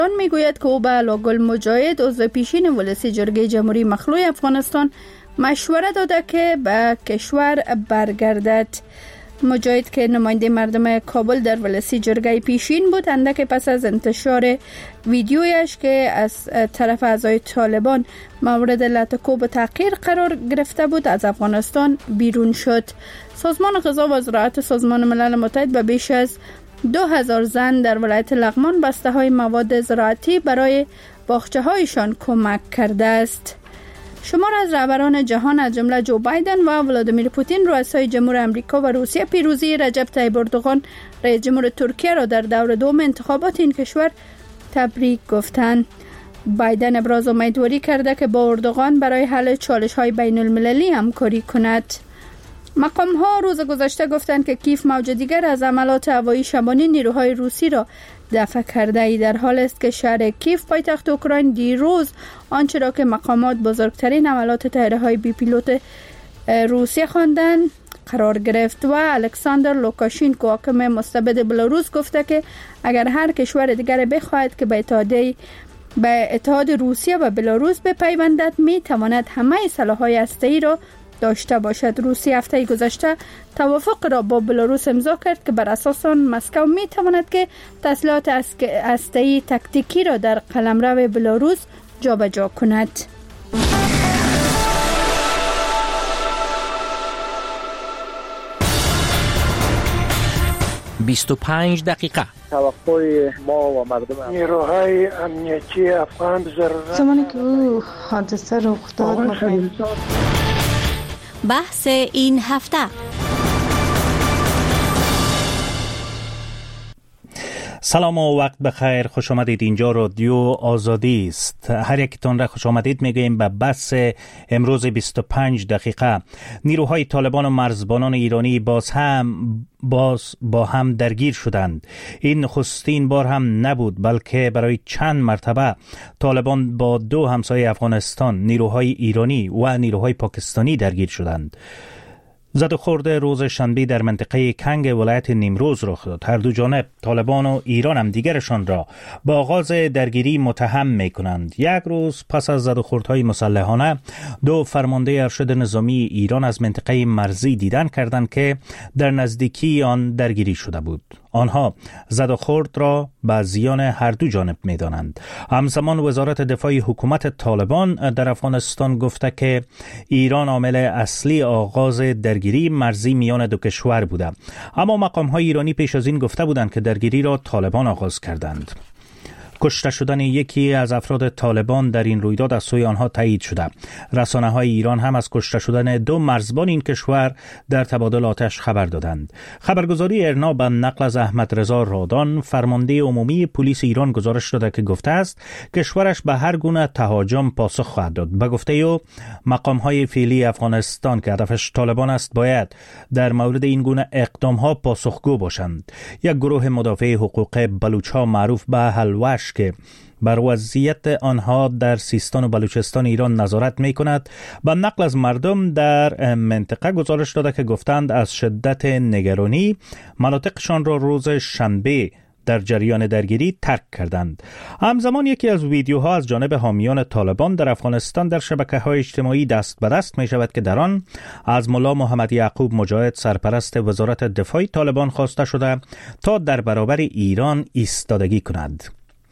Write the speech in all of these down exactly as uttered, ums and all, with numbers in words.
آن میگوید که او به علاءگل مجاهد عضو پیشین ولسی جرگه جمهوری مخلوع افغانستان مشوره داده که به کشور برگردد. مجاهد که نماینده مردم کابل در ولسی جرگه پیشین بود، اندک پس از انتشار ویدیویش که از طرف اعضای طالبان مورد لطکوب و تحقیر قرار گرفته بود از افغانستان بیرون شد. سازمان غذا و زراعت سازمان ملل متحد به بیش از دو هزار زن در ولایت لغمان بسته های مواد زراعتی برای باغچه هایشان کمک کرده است. شمار از رهبران جهان از جمله جو بایدن و ولادیمیر پوتین رؤسای جمهور امریکا و روسیه پیروزی رجب طیب اردوغان رئیس جمهور ترکیه را در دور دوم انتخابات این کشور تبریک گفتند. بایدن ابراز امیدواری کرده که با اردوغان برای حل چالش های بین المللی همکاری کند. مقام ها روز گذشته گفتند که کیف موج دیگر از حملات هوایی شبانه نیروهای روسی را دفع کرده ای، در حال است که شهر کیف پایتخت اوکراین دیروز آنچه را که مقامات بزرگترین حملات طیاره های بی پیلوت روسیه خواندند قرار گرفت و الکساندر لوکاشینکو حاکم مستبد بلاروس گفته که اگر هر کشور دیگر بخواهد که به اتحادیه به اتحاد روسیه و بلاروس بپیوندد می تواند همه سلاح‌های هسته‌ای را داشته باشد. روسیه هفته گذشته توافق را با بلاروس امضا کرد که بر اساس آن مسکو می تواند که تسلیحات هسته‌ای تاکتیکی را در قلمرو بلاروس جابجا کند. بیست و پنج دقیقه. توقع ما و مردم نیروهای امنیتی افغان ضرورت زمانی که او حادثه رخ داد. بحث این هفته: سلام و وقت بخیر، خوش آمدید. اینجا رادیو آزادی است. هر یکتان را خوش آمدید میگوییم به بحث امروز بیست و پنج دقیقه. نیروهای طالبان و مرزبانان ایرانی باز هم باز با هم درگیر شدند. این نخستین بار هم نبود، بلکه برای چند مرتبه طالبان با دو همسایه افغانستان، نیروهای ایرانی و نیروهای پاکستانی درگیر شدند. زد و خورد روز شنبه در منطقه کنگ ولایت نیمروز رخ داد. هر دو جانب، طالبان و ایران، هم دیگرشان را با آغاز درگیری متهم می کنند. یک روز پس از زد و خوردهای مسلحانه، دو فرمانده ارشد نظامی ایران از منطقه مرزی دیدن کردند که در نزدیکی آن درگیری شده بود. آنها زد و خورد را به زیان هر دو جانب می دانند. همزمان وزارت دفاع حکومت طالبان در افغانستان گفته که ایران عامل اصلی آغاز درگیری مرزی میان دو کشور بوده، اما مقام های ایرانی پیش از این گفته بودند که درگیری را طالبان آغاز کردند. کشته شدن یکی از افراد طالبان در این رویداد از سوی آنها تایید شده. رسانه‌های ایران هم از کشته شدن دو مرزبان این کشور در تبادل آتش خبر دادند. خبرگزاری ارنا به نقل از احمد رضا رادان، فرمانده عمومی پلیس ایران، گزارش داده که گفته است کشورش به هر گونه تهاجم پاسخ خواهد داد. به گفته او، مقام‌های فعلی افغانستان که هدفش طالبان است باید در مورد این گونه اقدام‌ها پاسخگو باشند. یک گروه مدافع حقوق بلوچ‌ها معروف به هلوش که بر وضعیت آنها در سیستان و بلوچستان ایران نظارت می کند، با نقل از مردم در منطقه گزارش داده که گفتند از شدت نگرانی مناطقشان را روز شنبه در جریان درگیری ترک کردند. همزمان یکی از ویدیوها از جانب حامیان طالبان در افغانستان در شبکه‌های اجتماعی دست به دست می شود که در آن از ملا محمد یعقوب مجاهد، سرپرست وزارت دفاع طالبان، خواسته شده تا در برابر ایران ایستادگی کند.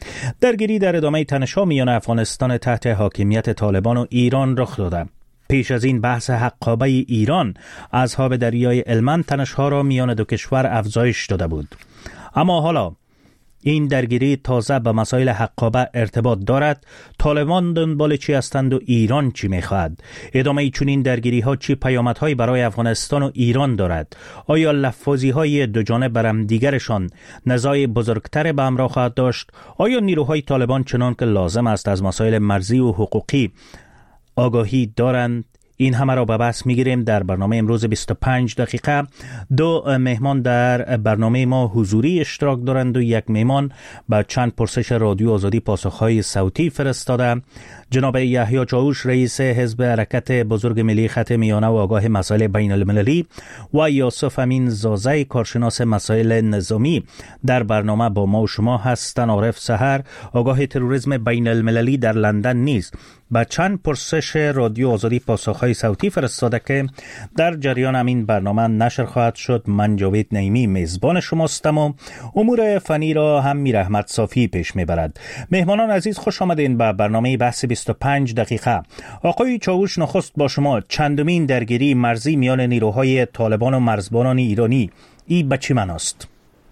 درگیری در ادامه تنش‌ها میان افغانستان تحت حاکمیت طالبان و ایران رخ داده. پیش از این بحث حقابه ایران از آب دریای هلمند تنش‌ها را میان دو کشور افزایش داده بود. اما حالا این درگیری تازه به مسائل حقابه ارتباط دارد. طالبان دنبال چی هستند و ایران چی میخواهد؟ ادامه چنین درگیری ها چی پیامدهایی برای افغانستان و ایران دارد؟ آیا لفاظی های دو جانب بر هم دیگرشان نزاع بزرگتر به همراه خواهد داشت؟ آیا نیروهای طالبان چنان که لازم است از مسائل مرزی و حقوقی آگاهی دارند؟ این همه را به بحث میگیریم در برنامه امروز بیست و پنج دقیقه. دو مهمان در برنامه ما حضوری اشتراک دارند و یک مهمان با چند پرسش رادیو آزادی پاسخهای صوتی فرستاده. جناب یحیی چاوش رئیس حزب حرکت بزرگ ملی خط میانه و آگاه مسائل بین المللی و یوسف امین زازی کارشناس مسائل نظامی در برنامه با ما و شما هستند. عارف سحر آگاه تروریسم بین المللی در لندن نیز با چند پرسش رادیو آزادی پاسخهای صوتی فرستاده که در جریان همین برنامه نشر خواهد شد. من جاوید نعیمی میزبان شماستم و امور فنی را هم میر احمد صافی پیش میبرد. مهمانان عزیز خوش آمدین به برنامه بحث بیست و پنج دقیقه. آقای چاوش نخست با شما، چندمین درگیری مرزی میان نیروهای طالبان و مرزبانان ایرانی ای به چی معناست؟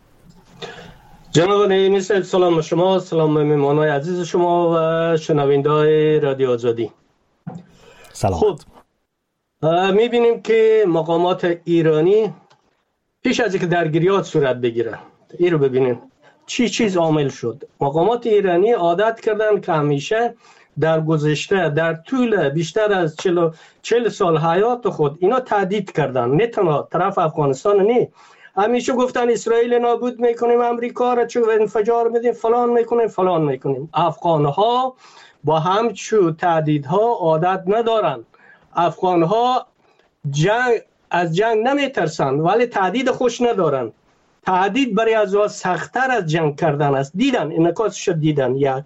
جناب نعیمی صاحب سلام به شما، سلام به مهمانان عزیز شما و شنونده‌های رادیو آزادی. سلام. خب میبینیم که مقامات ایرانی پیش از اینکه درگیریات صورت بگیره، این رو ببینیم چی چیز عامل شد. مقامات ایرانی عادت کردن که همیشه در گذشته در طول بیشتر از چهل سال حیات خود اینا تهدید کردن، نه تنها طرف افغانستان، نه همیشه گفتن اسرائیل نابود میکنیم، امریکا را چه انفجار میدیم، فلان میکنیم فلان میکنیم. افغانها با همچو تهدیدها عادت ندارن. افغانها جنگ از جنگ نمیترسن ولی تهدید خوش ندارن. تهدید برای از وا سخت‌تر از جنگ کردن است. دیدن انعکاسش دیدن. یک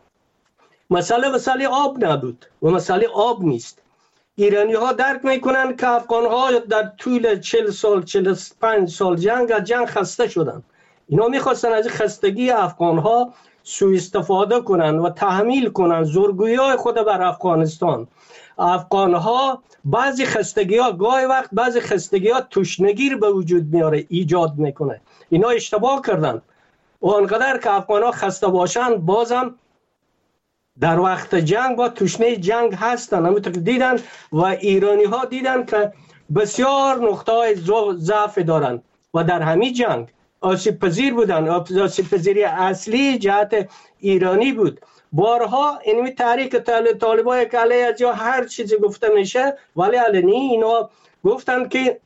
مسئله مسئله آب نبود و مسئله آب نیست. ایرانی ها درک میکنن که افغان ها در طول چهل سال چهل و پنج سال جنگ از جنگ خسته شدن. اینا میخواستن از خستگی افغان ها سوء استفاده کنن و تحمیل کنن زورگویی های خود بر افغانستان. افغان ها بعضی خستگی ها گاهی وقت بعضی خستگی ها تشنگی به وجود میاره، ایجاد میکنه. اینا اشتباه کردن و انقدر که افغان ها خسته باشن بازم در وقت جنگ با تشنه جنگ هستن. همونطور که دیدن و ایرانی ها دیدن که بسیار نقطه های ضعف دارن و در همین جنگ آسیب پذیر بودن. آسیب پذیری اصلی جهت ایرانی بود. بارها اینمی تحریک طالبای که علیه از یا هر چیزی گفته میشه ولی علنی اینا گفتن که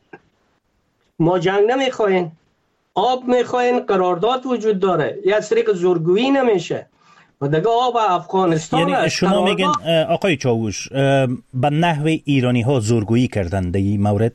ما جنگ نمیخواین، آب میخواین، قرارداد وجود داره، یه از طریق زورگویی نمیشه و دیگه آب افغانستان. یعنی شما میگن آقای چاوش به نحو ایرانی ها زورگویی کردن در این مورد؟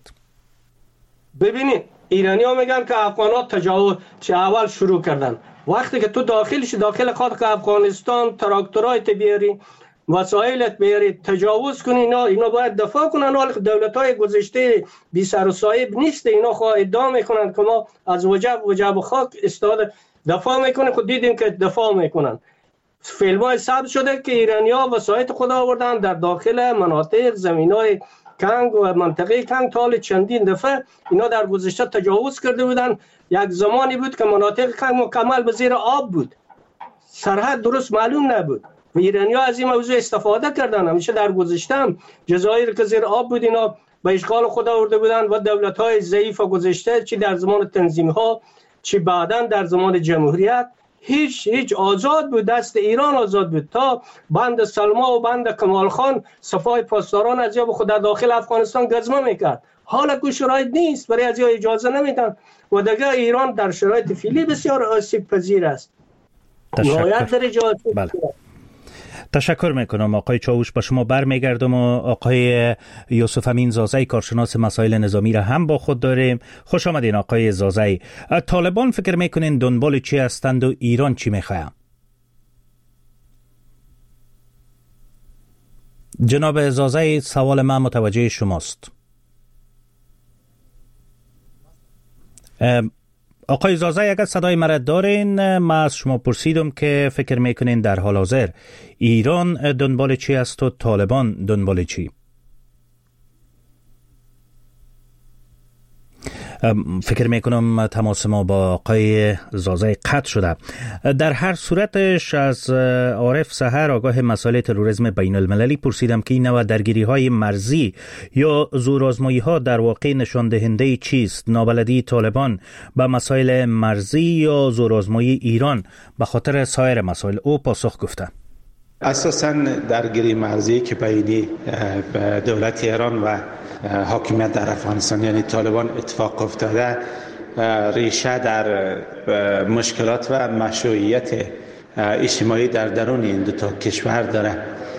ببینید ایرانی ها میگن که افغان ها تجاوز چه اول شروع کردن. وقتی که تو داخلش داخل خود که افغانستان تراکتورایت بیاری، وسایلت بیاری، تجاوز کنی، اینا اینا باید دفاع کنن. ولی دولت های گذشته بی سر و صاحب نیست. اینا خواه ادعا میکنن که ما از وجب وجب خاک استاد دفاع میکنن. خود دیدیم که دفاع میکنن. فیلم های ثبت شده که ایرانی ها وسایت خود آوردن در داخل مناطق زمین های کنگ و منطقه کنگ. تا چندین دفعه اینا در گذشته تجاوز کرده بودن. یک زمانی بود که مناطق کنگ مکمل به زیر آب بود، سرحد درست معلوم نبود و ایرانی ها از این موضوع استفاده کردن. همیشه در گذشته هم جزایر که زیر آب بود اینا به اشغال خود آورده بودن و دولت های ضعیف گذشته چی در زمان تنظیم ها چی بعداً در زمان جمهوریت هیچ هیچ آزاد بود، دست ایران آزاد بود. تا بند سلما و بند کمال خان صفای پاسداران از یا به خود در داخل افغانستان گزمه میکرد. حالا که شرایط نیست برای از یا اجازه نمیدن و دیگه ایران در شرایط فعلی بسیار آسیب پذیر است. تشکر. بله. تشکر میکنم آقای چاوش. با شما برمیگردم و آقای یوسف امین زازی کارشناس مسائل نظامی را هم با خود داریم. خوش آمدین آقای زازی. طالبان فکر میکنین دنبال چی هستند و ایران چی میخواهد؟ جناب زازی سوال من متوجه شماست. آقای زازی اگر صدای مرا دارین، ما از شما پرسیدم که فکر میکنین در حال حاضر ایران دنبال چی است و طالبان دنبال چی؟ فکر میکنم تماس ما با آقای زازی قطع شده. در هر صورتش از عارف سحر آگاه مسائل تروریسم بین المللی پرسیدم که این نوع درگیری های مرزی یا زورآزمایی ها در واقع نشان دهنده چیست؟ نابلدی طالبان با مسائل مرزی یا زورآزمایی ایران به خاطر سایر مسائل؟ او پاسخ گفته اساساً درگیری مرزی که بین دولت ایران و حاکمیت در افغانستان یعنی طالبان اتفاق افتاده ریشه در مشکلات و مشروعیت اجتماعی در درون این دو تا کشور داره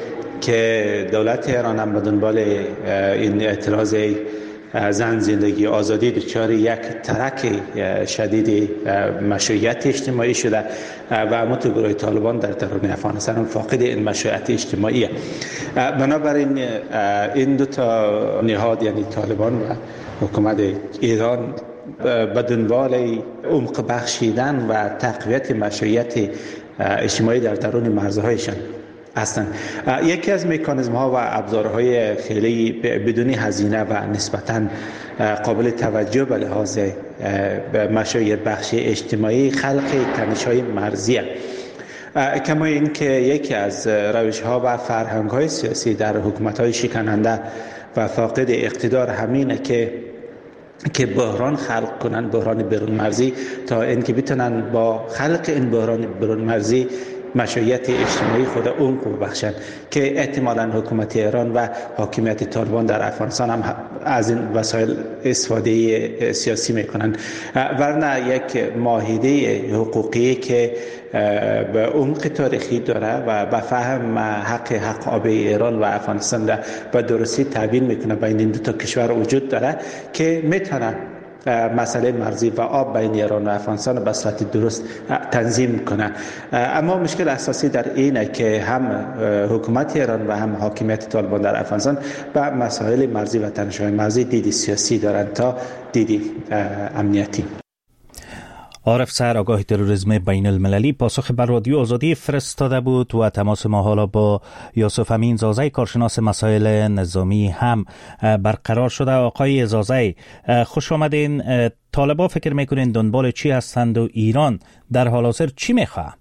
که دولت ایران هم به دنبال این اعتراض زن زندگی آزادی دچار یک ترک شدید مشروعیت اجتماعی شده و متگروه طالبان در درون افغانستان فاقد این مشروعیت اجتماعی است. بنابراین این دو تا نهاد یعنی طالبان و حکومت ایران به دنبال عمق بخشیدن و تقویت مشروعیت اجتماعی در درون مرزهایشان هستند. یکی از مکانیزم ها و ابزارهای خیلی بدون هزینه و نسبتاً قابل توجه به لحاظ مشروعیت بخشی اجتماعی خلق تنش های مرزی است. کما اینکه یکی از روش ها و فرهنگ های سیاسی در حکومت های شکننده و فاقد اقتدار همینه که که بحران خلق کنن، بحران برون مرزی، تا اینکه بتونن با خلق این بحران برون مرزی مشروعیت اجتماعی خود عمق ببخشند که احتمالاً حکومت ایران و حاکمیت طالبان در افغانستان هم از این وسایل استفاده سیاسی میکنند. ورنه یک معاهده حقوقی که به عمق تاریخی داره و به فهم حق حق آب ایران و افغانستان را به درستی تبیین میکنه بین این دو تا کشور وجود داره که میتونه مسئله مرزی و آب بین ایران و افغانستان به صورت درست تنظیم کنه. اما مشکل اساسی در اینه که هم حکومت ایران و هم حاکمیت طالبان در افغانستان به مسائل مرزی و تنش‌های مرزی دیدی سیاسی دارند تا دیدی امنیتی. عارف سر آگاه تروریسم بین المللی پاسخ بر رادیو آزادی فرستاده بود و تماس ما حالا با یوسف امین زازی کارشناس مسائل نظامی هم برقرار شده. آقای زازی خوش آمدین. طالبا فکر میکنین دنبال چی هستند و ایران در حال حاضر چی میخواه؟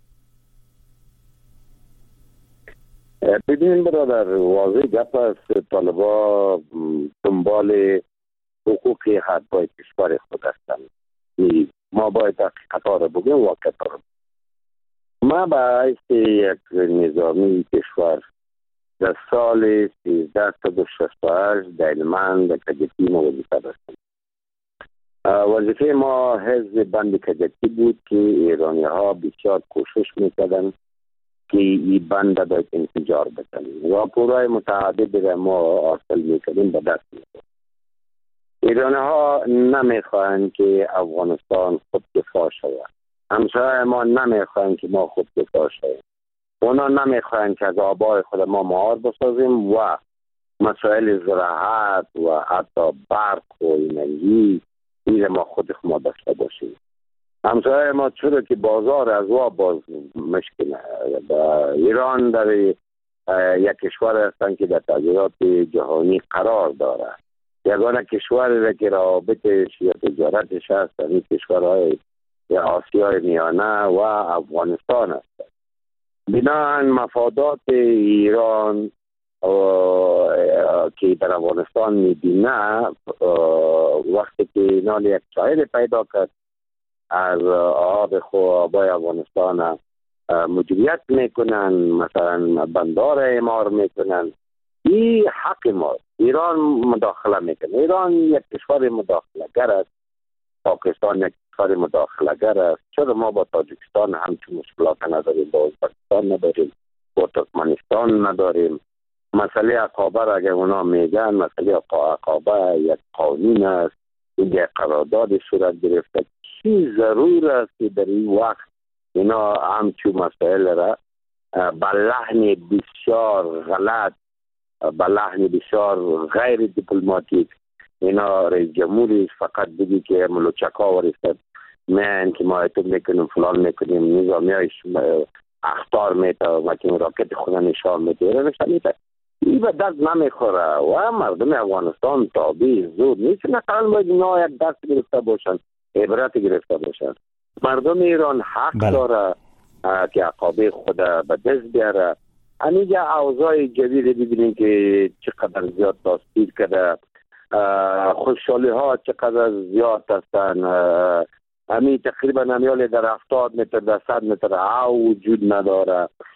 ببینید برادر، واضح گپ است. طالبا دنبال حقوق حدهای کشور خود هستند. ما باید حقیقت ها را بگیم، واقعیت ها را بگیم. ما به حیث یک نظامی کشور در سال سیزده صد و شصت و هشت در علمان در کجکی ما وظیفه داشتیم. وظیفه ما حزب بند کجکی بود که ایرانی ها بسیار کوشش میکردن که این بند باید انفجار بکنیم. راپورهای متعدد را ما حاصل میکردیم، به دست میکردیم. ایرانی ها نمیخواهند که افغانستان خود دفاع شود. همسایه ما نمیخواهند که ما خود دفاع شویم. اونا نمیخواهند که از آبای خود ما مهار بسازیم و مسائل زراعت و حتی برق و انرژی این ما خود ما داشته باشیم. همسایه ما چرا که بازار از وا باز مشکل ایران در یک کشور هستند که در تغییرات جهانی قرار دارد. یگانه کشوری را که رابطش یا تجارتش هست این کشورهای آسیای میانه و افغانستان هست. بنابراین مفادات ایران که در افغانستان میبینه وقتی که نال یک ساحل پیدا کرد از آب آبای افغانستان مدیریت میکنن، مثلا بندار اعمار میکنن، این حق ما. ایران مداخله میکنه. ایران یک کشور مداخله گر است. پاکستان یک کشور مداخله گر است. چرا ما با تاجیکستان همچون مشکلات نداریم، با ازبکستان نداریم، با ترکمنستان نداریم. مسئله عقابه را اگر اونا میگن مسئله عقابه یک قانون است، این یک قرارداد صورت گرفته. چی ضرور است که در این وقت اینا همچون مسائل را با لحن بسیار غلط، با لحن بسیار غیر دیپلماتیک اینا رئیس جمهوری فقط بگی که ملوچک ها ورستد من که ما ایتون میکنیم فلان میکنیم نظامی هایش اختار میتا و که راکت خونه نشان میده نشان میده. این به دست نمیخوره و مردم افغانستان تابع زود نیست. نقل باید اینا یک دست گرفته باشن، عبرت گرفته باشن. مردم ایران حق بله. داره که عقابه خود به دست بیاره. اینجا اوضاع جدید ببینیم که چقدر زیاد تاثیر کرده، خوشحالی ها چقدر زیاد هستن. همین تقریبا نمیال در هفتاد متر در صد متر او وجود نداره.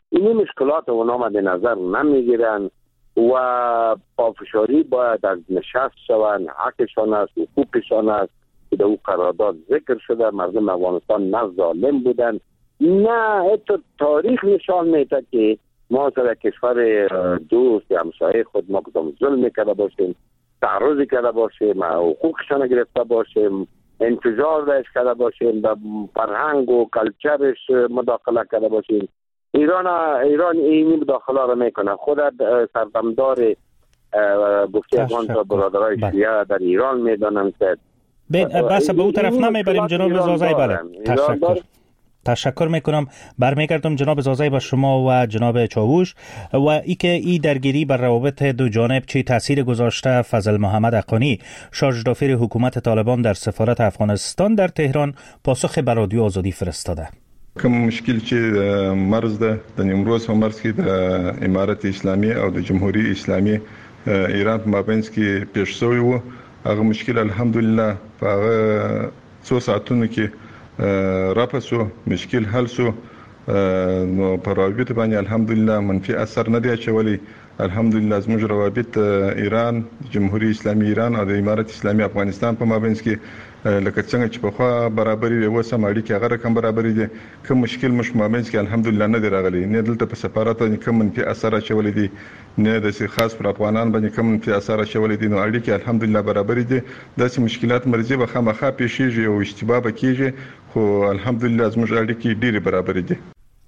این مشکلات اونا مد نظر نمیگیرن و پافشاری باید از نشست شوند. حقشان است، حقوقشان است که در او قرارداد ذکر شده. مردم افغانستان نه ظالم بودن، نه حتی تاریخ نشان میده که ما در کشور دوست یا همسایه خود ما کدام ظلم کرده باشیم، تعرض کرده باشیم، حقوقشان گرفته باشیم، انتظار داشت کرده باشیم، در فرهنگ و کلچرش مداخله کرده باشیم. ایران ایران اینی مداخله را میکنه. خود سردمدار گفتی افغان تا برادرای شیعه در ایران میدانم که بس به اون طرف نمیبریم جناب زازای. بله تشکر تشکر میکنم. برمیگردم جناب زازای با شما و جناب چاووش و ای که ای درگیری بر روابط دو جانب چه تاثیر گذاشته. فضل محمد حقانی شارژ دافیر حکومت طالبان در سفارت افغانستان در تهران پاسخ بر رادیو آزادی فرستاده. کوم مشکل چې مرز ده د نیمروز په مرز کې د امارت اسلامي او د جمهوریت اسلامي ایران په مابینځ کې پیښ شوی و، هغه مشکل الحمدلله په هغه څو ساعتونو کې راپسو مشکل حل شو. نو په روابط باندې الحمدلله منفي اثر نه دی اچولی. الحمدلله زموږ روابط ایران، جمهوریت اسلامي ایران او د امارت اسلامي افغانستان په مابینځ کې لکه څنګه چې په خوا برابرۍ وي اوس هم اړیکې هغه رقم برابرې دي. کوم مشکل مش مابینځ کې الحمدلله نه دی راغلی، نه دلته په سفارت باندې کوم منفي اثر اچولی دی، نه د خاص پر افغانان باندې کوم منفي اثر اچولی دی. نو اړیکې الحمدلله برابرې دي. داسې مشکلات مرزي به خامخا پیښیږي او اشتباه به کیږي، خو الحمدلله زموږ اړیکې ډېرې برابرې دي.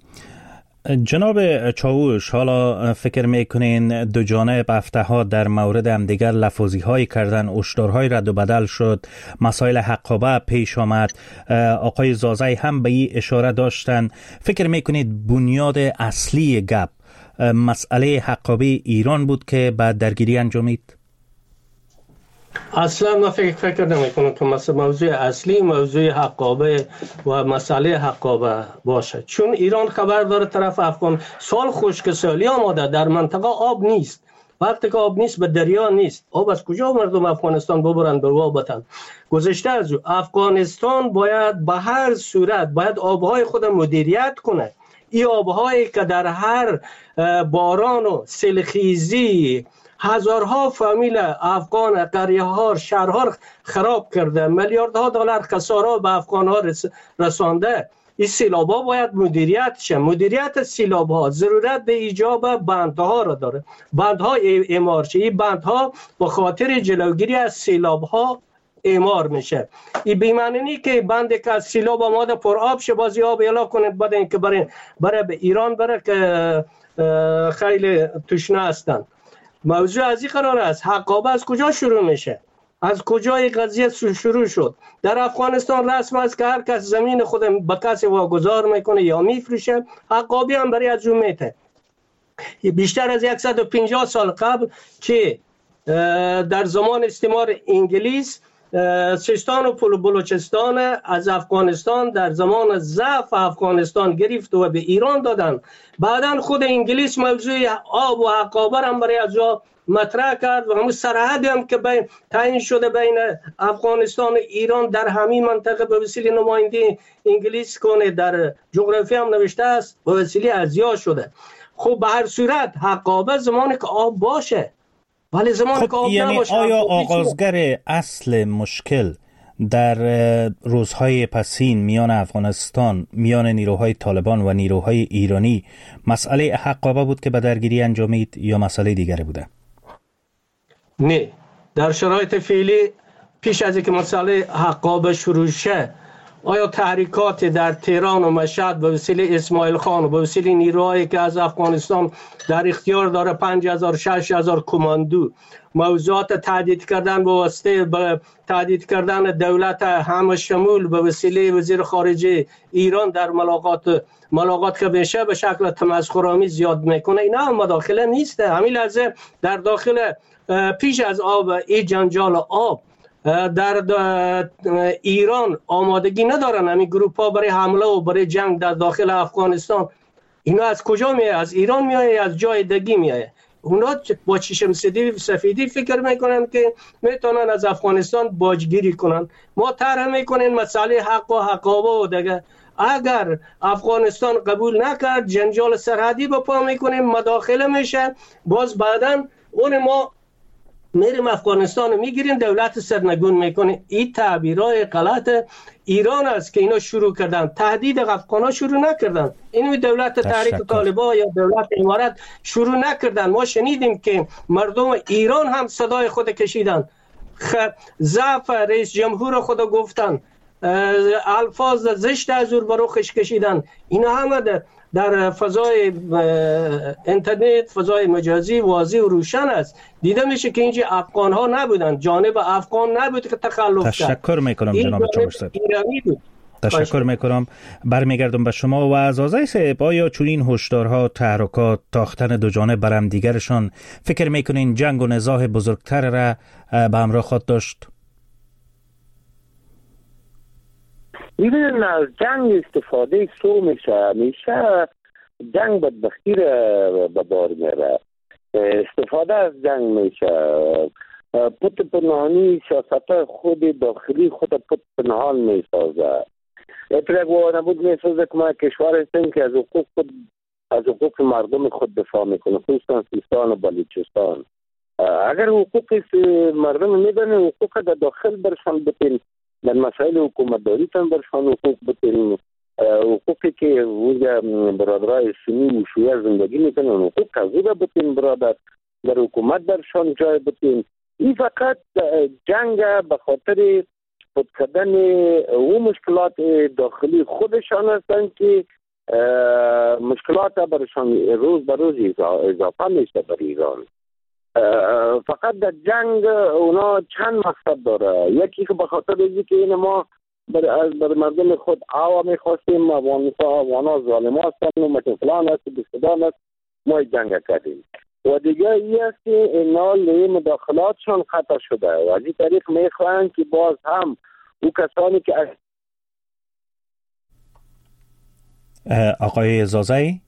جناب چاووش، حالا فکر میکنین دو جانب هفته ها در مورد همدیگر لفاظی های کردن، هشدارهای رد و بدل شد، مسائل حقابه پیش آمد، آقای زازای هم به این اشاره داشتن. فکر میکنید بنیاد اصلی گپ مسئله حقابه ایران بود که بعد درگیری انجامید؟ اصلا ما فکر فکر نمی کنم که مثلا موضوع اصلی موضوع حقابه و مسئله حقابه باشه، چون ایران خبر داره طرف افغان سال خشکسالی آماده، در منطقه آب نیست. وقتی که آب نیست به دریا نیست، آب از کجا مردم افغانستان ببرن به وابتن؟ گذشته از افغانستان باید به هر صورت باید آبهای خود مدیریت کنه. این آبهایی که در هر باران و سیلخیزی هزارها فامیل افغان قریه ها شهرها خراب کرده، میلیاردها دلار خسارا به افغان ها رسانده. این سیلاب ها باید مدیریت شه. مدیریت سیلاب ها ضرورت به ایجاب بندها را داره. بندها اعمار شه. این بندها به خاطر جلوگیری از سیلاب ها اعمار میشه. این بی‌معنی که بندی که از سیلاب آماده پر آب شه بازی آب اعلا کنه بعد اینکه برای برای به ایران بره که خیلی تشنه هستند. موضوع از این قرار است. حقابه از کجا شروع میشه؟ از کجا این قضیه شروع شد؟ در افغانستان رسم است که هر کس زمین خود به کسی واگذار میکنه یا میفروشه. حقابی هم برای از اون میته. بیشتر از صد و پنجاه سال قبل که در زمان استعمار انگلیس سیستان و بلوچستان از افغانستان در زمان ضعف افغانستان گرفت و به ایران دادن. بعداً خود انگلیس موضوع آب و حقابه هم برای از مطرح کرد و همون سرحدی هم که بین تعیین شده بین افغانستان و ایران در همین منطقه به وسیله نماینده انگلیس کنه در جغرافی هم نوشته است به وسیله ازیا شده. خب به هر صورت حقابه زمانی که آب باشه، ولی زمان خب یعنی آیا آغازگر اصل مشکل در روزهای پسین میان افغانستان، میان نیروهای طالبان و نیروهای ایرانی مسئله حقابه بود که به درگیری انجامید یا مسئله دیگری بوده؟ نه، در شرایط فعلی پیش از اینکه مسئله حقابه شروع شه آیا تحریکات در تهران و مشهد به وسیله اسماعیل خان و به وسیله نیروهایی که از افغانستان در اختیار داره پنج هزار شش هزار کماندو موضوعات تهدید کردن به واسطه به تهدید کردن دولت همه شمول به وسیله وزیر خارجه ایران در ملاقات ملاقات که بشه به شکل تمسخرآمیز زیاد میکنه، اینا هم مداخله نیست. همین لحظه در داخل پیش از آب این جنجال آب در ایران آمادگی ندارن همین گروپ ها برای حمله و برای جنگ در داخل افغانستان. اینا از کجا میایه؟ از ایران میایه، از جای دیگه میایه. اونا با چشم سفیدی فکر میکنن که میتونن از افغانستان باجگیری کنن. ما طرح میکنیم مسئله حق و حقابه و دیگه اگر افغانستان قبول نکرد جنجال سرحدی به پا میکنیم، مداخله میشه، باز بعداً اون ما میریم افغانستان میگیریم، دولت سرنگون میکنه. این تعبیرهای غلط ایران است که اینا شروع کردن. تهدید افغانا شروع نکردن، اینو دولت تحریک طالبان یا دولت امارات شروع نکردن. ما شنیدیم که مردم ایران هم صدای خود کشیدن، ضعف رئیس جمهور خود گفتن، الفاظ زشت از او بروخش کشیدن. اینا همه در در فضای اینترنت، فضای مجازی واضح و روشن است. دیده میشه که اینجا افغان ها نبودن، جانب افغان نبود که تخلف کرد. تشکر میکنم جناب چاوش صاحب. تشکر میکنم. برمیگردم به شما و عزازی صاحب. آیا چنین هشدارها، تحرکات، تاختن دو جانب بر هم دیگرشان، فکر میکنین جنگ و نزاع بزرگتر را به همراه خواهد داشت؟ میبینن از جنگ استفاده سو میشه، میشه جنگ بدبختی را به بار میره. استفاده از جنگ میشه، پت پنهانی سیاست خود داخلی خود پت پنهان میسازه. اترک و نبود میسازه که ما کشور هستیم که از حقوق خود، از حقوق مردم خود دفاع میکنه، خصوصا سیستان و بلوچستان. اگر حقوق مردم میدن، حقوق در داخل برشان بتین، در مسائل حکومتداری تن برشان حقوق بتین، حقوقی که اونجا برادرای سنی و شیعه زندگی میکنن حقوق تغییر بتین برادر، در حکومت برشان جای بتین. این فقط جنگ به خاطر خود کردن او مشکلات داخلی خودشان هستند که مشکلات برشان روز به روز اضافه میشه بر ایران. فقط در جنگ اونا چند مقصد داره. یکی که به خاطر اینکه که این ما بر, بر مردم خود آوا میخواستیم، افغانا ظالم هستن و متفلان هست و بستدان هست، ما جنگ کردیم. و دیگه ای است که اینا لی مداخلاتشان خطا شده و از این طریق میخواهند که باز هم او کسانی که آقای زازایی،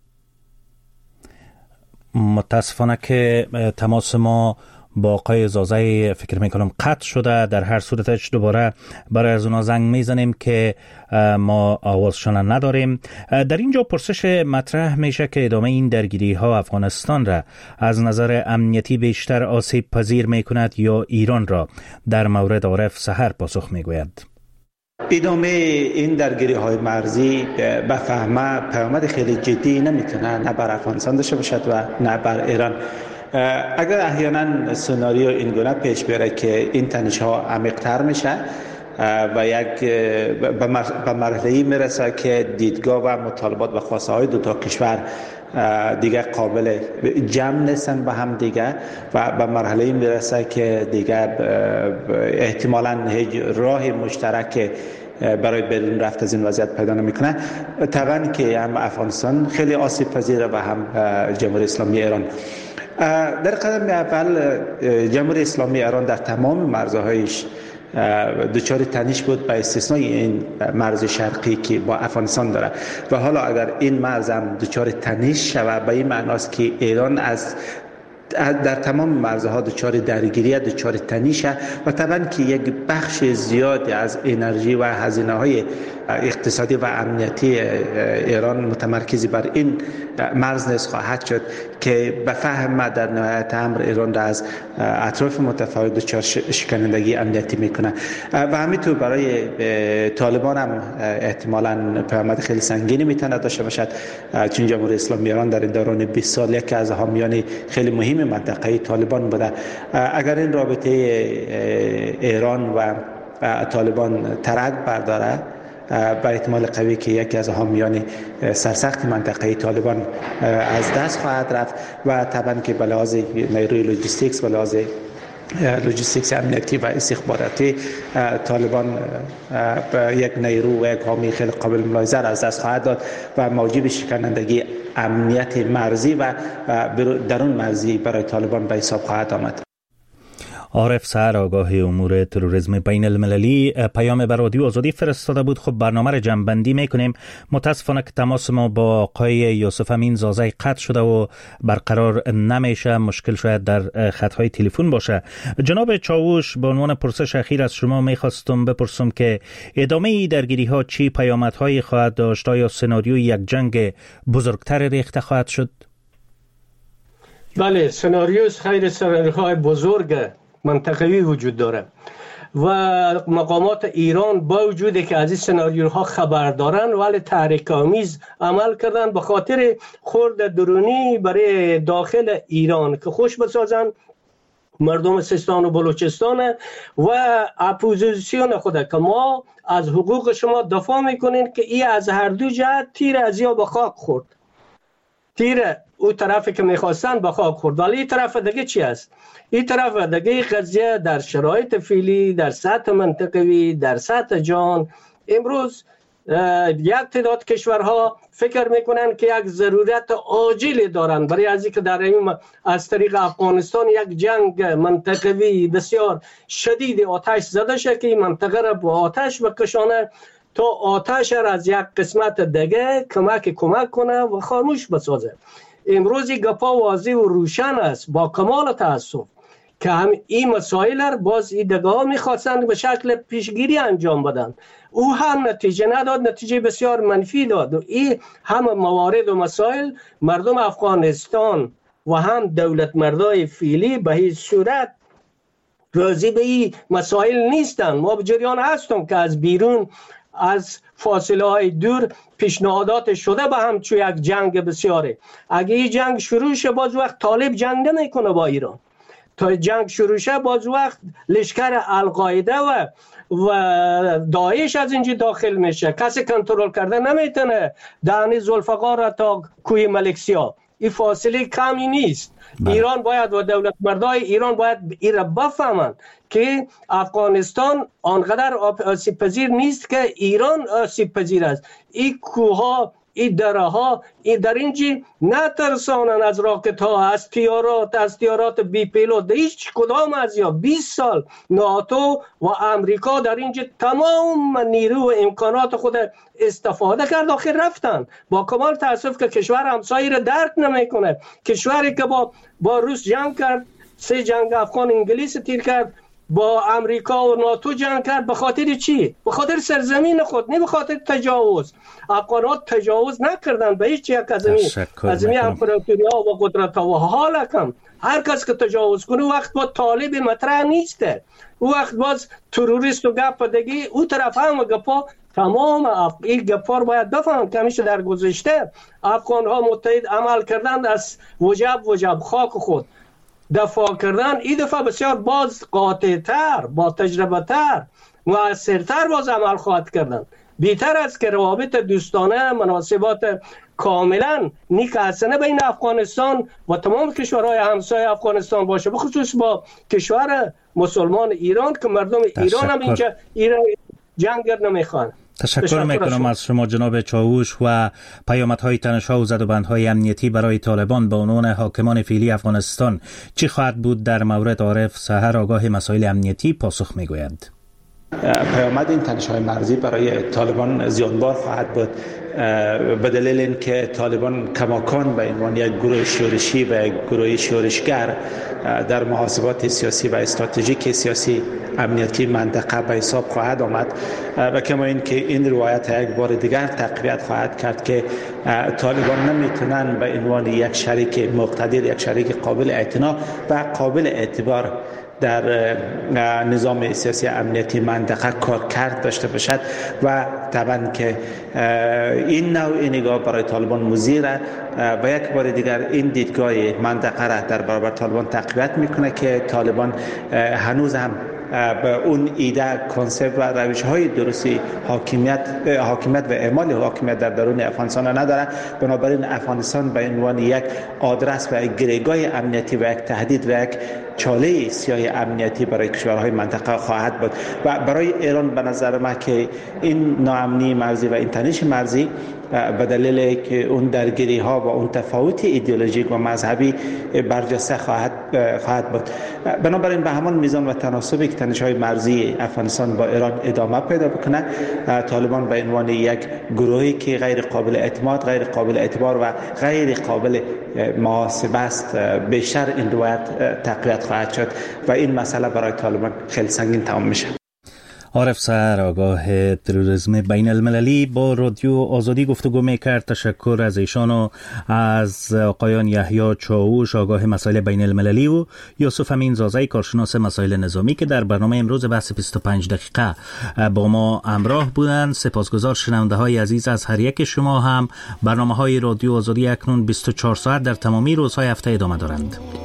متاسفانه که تماس ما با آقای زازایی فکر میکنم قطع شده. در هر صورتش دوباره برای از اونا زنگ میزنیم که ما آوازشان نداریم. در اینجا پرسش مطرح میشه که ادامه این درگیری ها افغانستان را از نظر امنیتی بیشتر آسیب پذیر میکند یا ایران را؟ در مورد عارف سحر پاسخ میگوید. ادامه این درگیری های مرزی به فهمه پیامد خیلی جدی نمیتونه نه بر افغانستان داشته باشد و نه بر ایران. اگر احیانا سناریو این گونه پیش بره که این تنش ها عمیق‌تر میشه و یک به مرحله‌ای میرسه که دیدگاه و مطالبات و خواسته های دو تا کشور دیگه قابل جمع نیستن به هم دیگه و به مرحله‌ای میرسه که دیگه احتمالاً هیچ راه مشترک برای بیرون رفت از این وضعیت پیدا نمیکنه. طبعا که هم افغانستان خیلی آسیب پذیره و هم جمهوری اسلامی ایران. در قدم اول جمهوری اسلامی ایران در تمام مرزهایش دچار تنش بود به استثنای این مرز شرقی که با افغانستان داره و حالا اگر این مرز هم دچار تنش شود به این معناست که ایران از در تمام مرزها دچار درگیری، دچار تنشه و طبعا که یک بخش زیادی از انرژی و هزینه های اقتصادی و امنیتی ایران متمرکز بر این مرز نیز خواهد شد که به فهم در نهایت امر ایران را از اطراف متفاوت دچار شکنندگی امنیتی میکنه و همینطور برای طالبان هم احتمالاً پیامد خیلی سنگینی میتونه داشته باشد، چون جمهوری اسلامی ایران در این دوران بیست سال یکی از حامیان خیلی مهم منطقه طالبان بوده. اگر این رابطه ایران و طالبان ترک برداره با احتمال قوی که یکی از حامیان سرسخت منطقه طالبان از دست خواهد رفت و طبعا که به لحاظ نیروی لوجستیکس، به لحاظ لوجستیکس امنیتی و استخباراتی طالبان به یک نیرو و یک حامی خیلی قابل ملاحظه از دست خواهد داد و موجب شکنندگی امنیت مرزی و درون مرزی برای طالبان به حساب خواهد آمد. عارف سحر آگاه امور تروریسم بین المللی پیام بر رادیو آزادی فرستاده بود. خب برنامه را جمع‌بندی میکنیم. متاسفانه که تماس ما با آقای یوسف امین زازی قطع شده و برقرار نمیشه. مشکل شاید در خطهای تلفن باشه. جناب چاوش، به عنوان پرسش اخیر از شما میخواستم بپرسم که ادامه درگیری ها چی پیامدهایی خواهد داشت؟ آیا سناریوی یک جنگ بزرگتر ریخته خواهد شد؟ بله، سناریوی خیر سناریوهای بزرگ منطقوی وجود داره و مقامات ایران با وجودی که از این سناریوها خبر دارن ولی تحریک‌آمیز عمل کردن به خاطر خورد درونی برای داخل ایران که خوش بسازن مردم سیستان و بلوچستان و اپوزیسیون خود که ما از حقوق شما دفاع میکنین که ای از هر دو جهت تیر از یا به خاک خورد. تیر او طرفی که میخواستن به خاک خورد. ولی این طرف دیگه چی است؟ این طرف دیگه قضیه در شرایط فعلی، در سطح منطقوی، در سطح جهان امروز یک تعداد کشورها فکر میکنن که یک ضرورت عاجل دارن برای از اینکه در این از طریق افغانستان یک جنگ منطقوی بسیار شدید آتش زده شه که این منطقه را با آتش بکشانه تا آتش را از یک قسمت دیگه کمک کمک کنه و خاموش بسازه. امروز گپا واضح و روشن است با کمال تاسف که هم این مسائل را باز این دگاه میخواستند به شکل پیشگیری انجام بدن. او هم نتیجه نداد، نتیجه بسیار منفی داد. و این هم موارد و مسائل مردم افغانستان و هم دولت مردای فعلی به هیچ صورت راضی به این مسائل نیستند. ما به جریان هستم که از بیرون از فاصله های دور پیشنهادات شده به هم چون یک جنگ بسیاره. اگه این جنگ شروع شه باز وقت طالب جنگ نمیکنه با ایران. تا جنگ شروع شه باز وقت لشکر القاعده و و داعش از اینجا داخل میشه. کسی کنترل کرده نمیتونه دهن ذوالفقار را تا کوی ملکسیا. این فاصله کمی نیست. بله. ایران باید و دولت مردای ایران باید این را بفهمند که افغانستان آنقدر آسیب پذیر نیست که ایران آسیب پذیر است. این کوها، این دره ها این در اینجی نترسانن از راکت ها، از تیارات از تیارات بی پیلوت. هیچ کدام از یا بیست سال ناتو و امریکا در اینجا تمام نیرو و امکانات خود استفاده کرد آخر رفتن. با کمال تاسف که کشور همسایه را درک نمیکنه. کشوری که با با روس جنگ کرد، سه جنگ افغان انگلیس تیر کرد، با امریکا و ناتو جنگ کرد، به خاطر چی؟ به خاطر سرزمین خود، نه به خاطر تجاوز. افغانات تجاوز نکردن به هیچ یک از این از این امپراتوری‌ها و قدرت‌ها. و حالا کم هر کس که تجاوز کنه وقت با طالب مطرح نیسته، وقت باز تروریست و گپ دیگه او طرف هم گپا تمام اف... این گپا رو باید بفهم که همیشه در گذشته افغان‌ها متحد عمل کردند از وجب وجب خاک خود دفاع کردن. این دفعه بسیار باز قاطع‌تر، با تجربه تر، مؤثرتر باز عمل خواهد کردن. بیتر است که روابط دوستانه، مناسبات کاملا نیک حسنه بین افغانستان و تمام کشورهای همسایه افغانستان باشه، به خصوص با کشور مسلمان ایران که مردم ایران هم اینجا ایران جنگ نمیخوان. تشکر میکنم از شما جناب چاوش و پیامدهای تنش‌ها و زدوبندهای امنیتی برای طالبان به عنوان حاکمان فعلی افغانستان چی خواهد بود در مورد عارف سحر آگاه مسائل امنیتی پاسخ میگویند. پیامد این تنش‌های مرزی برای طالبان زیانبار خواهد بود به دلیل اینکه طالبان کماکان به عنوان یک گروه شورشی و یک گروه شورشگر در محاسبات سیاسی و استراتژیک سیاسی امنیتی منطقه به حساب خواهد آمد و کما اینکه این روایت یک بار دیگر تقویت خواهد کرد که طالبان نمیتونن به عنوان یک شریک مقتدر، یک شریک قابل اعتنا و قابل اعتبار در نظام سیاسی امنیتی منطقه کار کرد داشته باشد و طبعا که این نوع نگاه برای طالبان مضر و یک بار دیگر این دیدگاه منطقه را در برابر طالبان تقویت میکنه که طالبان هنوز هم به اون ایده، کنسپت و روش‌های درستی حاکمیت حاکمیت و اعمال حاکمیت در درون افغانستان نداره. بنابراین افغانستان به عنوان یک آدرس و یک گریگاه امنیتی و یک تهدید و یک چاله سیاه امنیتی برای کشورهای منطقه خواهد بود و برای ایران به نظر من که این ناامنی مرزی و این تنش مرزی به دلیل که اون درگیری ها و اون تفاوت ایدئولوژیک و مذهبی برجسته خواهد خواهد بود. بنابراین به همان میزان و تناسبی که تنش های مرزی افغانستان با ایران ادامه پیدا بکنه، طالبان به عنوان یک گروهی که غیر قابل اعتماد، غیر قابل اعتبار و غیر قابل محاسبه است، بیشتر این روایت تقویت خواهد شد و این مسئله برای طالبان خیلی سنگین تمام میشه. عارف سر آگاه تروریسم بین المللی با رادیو آزادی گفتگو میکرد. تشکر از ایشان و از آقایان یحیی چاوش آگاه مسائل بین المللی و یوسف امین زازی کارشناس مسائل نظامی که در برنامه امروز بحث بیست و پنج دقیقه با ما همراه بودند. سپاسگزار شنونده های عزیز از هر یک شما هم. برنامه های رادیو آزادی اکنون بیست و چهار ساعت در تمامی روزهای هفته ادامه دارند.